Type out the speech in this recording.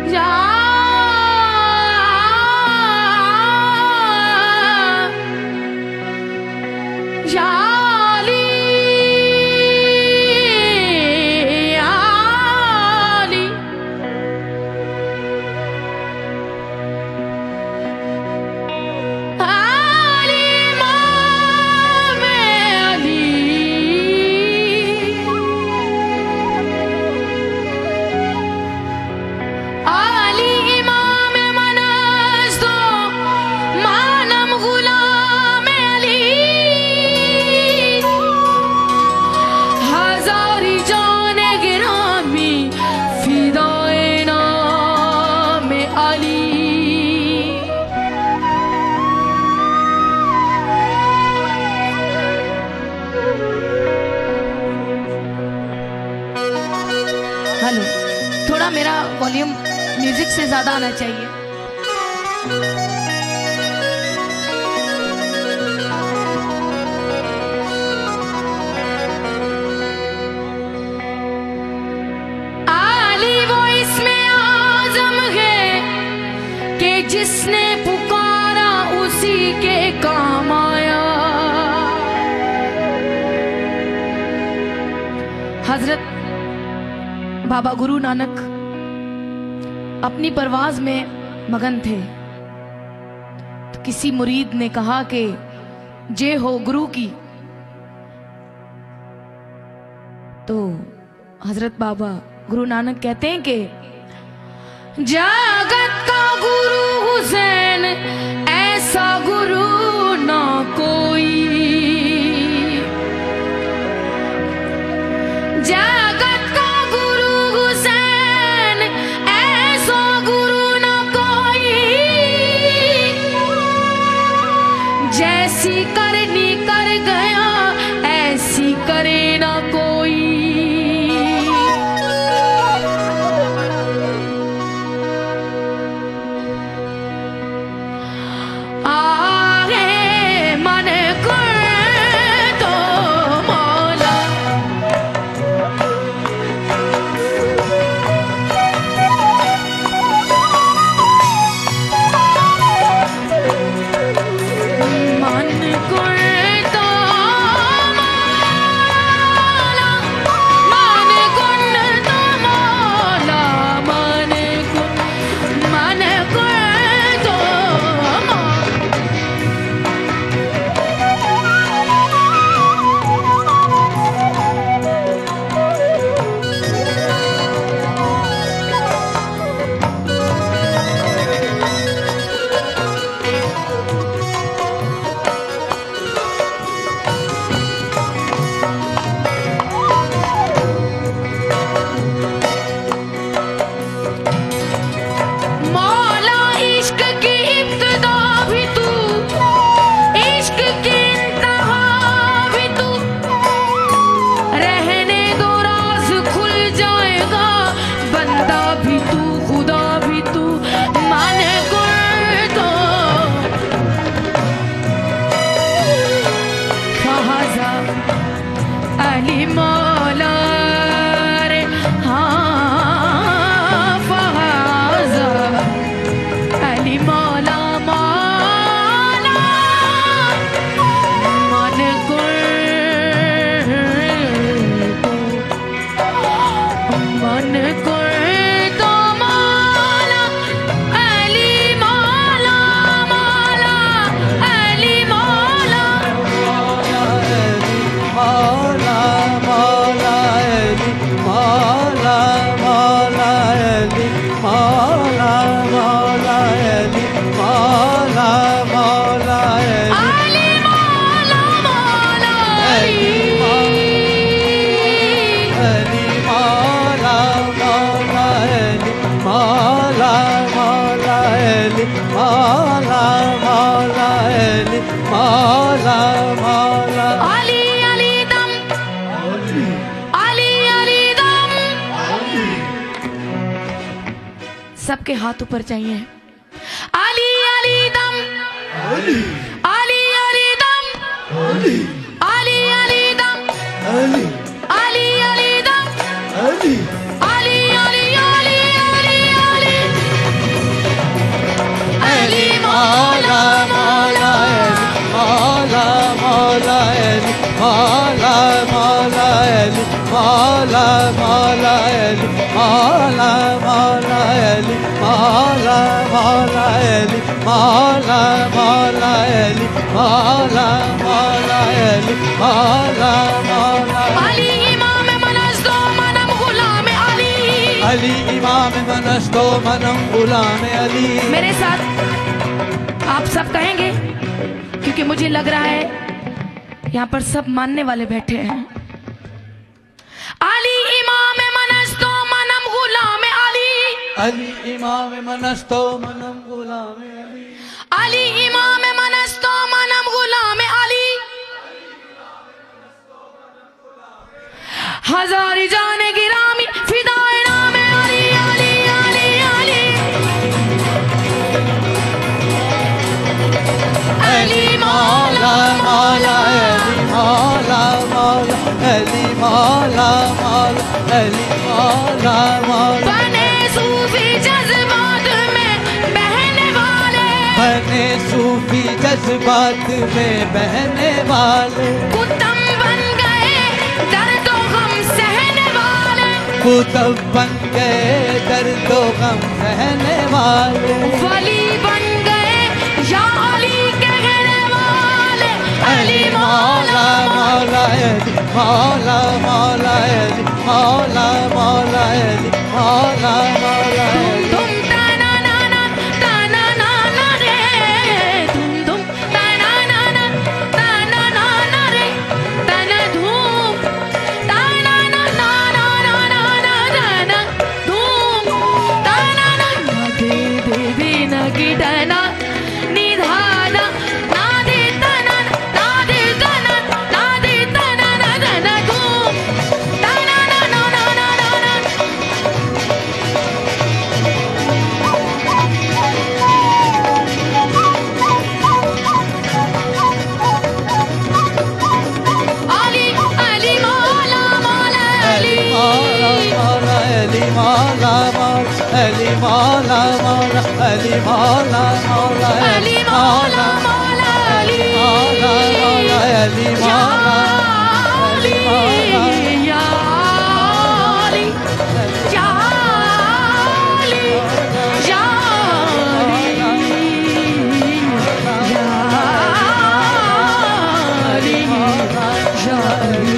Hello, थोड़ा मेरा volume music से ज्यादा आना चाहिए। आली वो इसमें आज़म है कि जिसने पुकारा उसी के काम आया। हजरत बाबा गुरु नानक अपनी परवाज में मगन थे तो किसी मुरीद ने कहा कि जे हो गुरु की, तो हजरत बाबा गुरु नानक कहते हैं कि जगत का गुरु हुसैन, ऐसा गुरु ना कोई। जगत का गुरु हुसैन, ऐसा गुरु ना कोई। जैसी करनी कर गया, ऐसी करे ना कोई। सबके हाथ ऊपर चाहिए। अली अली दम, अली अली अली दम, अली अली अली दम, अली अली अली दम, Ali Ali Ali Ali Ali Ali Mala Mala Ali, Mala Mala Ali, Mala Mala Ali, Mala Mala Ali, Mala Mala Ali, Mala Mala Ali, Mala Mala Ali imam manasto manam gulam Ali, Ali imam manasto manam gulam Ali। मेरे साथ आप सब कहेंगे, क्योंकि मुझे लग रहा है यहाँ पर सब मानने वाले बैठे हैं। अली इमाम मनस्तो मनम गुलाम अली, अली इमाम मनस्तो मनम गुलाम अली, अली इमाम मनस्तो मनम गुलाम अली, हजारी जाने गिरामी फिदाए नाम अली अली अली अली, अली मौला मौला अली मौला मौला अली मौला मौला अली मौला मौला। बने सूफी जज्बात में बहने वाले, बने सूफी जज्बात में बहने वाले, कुतुब बन गए दर्दो गम सहने वाले, कुतुब बन गए दर्दो गम सहने वाले, वली बन गए या अली कहने वाले। अली मौला मौला अली मौला मौला अली मौला मौला अली मौला मौला अली। तुम तना ना ना तना ना ना रे, तुम तना ना ना रे, तना धूम तना ना ना ना ना ना ना तना धूम तना ना ना दे दे दे ना की तना निधाना ना दे तना ना दे तना ना दे तना ना तना धूम तना ना ना ना ना ना ना। Ali, Ali, Mala, Mala, Ali. मौला अली मौला मौला अली मौला मौला अली मौला मौला Ali, Mala, Mala, Ali. मौला मौला अली Ya मौला Ali, Ya Ali, Ya Ali, Ya Ali, Ya Ali, Ya Ali.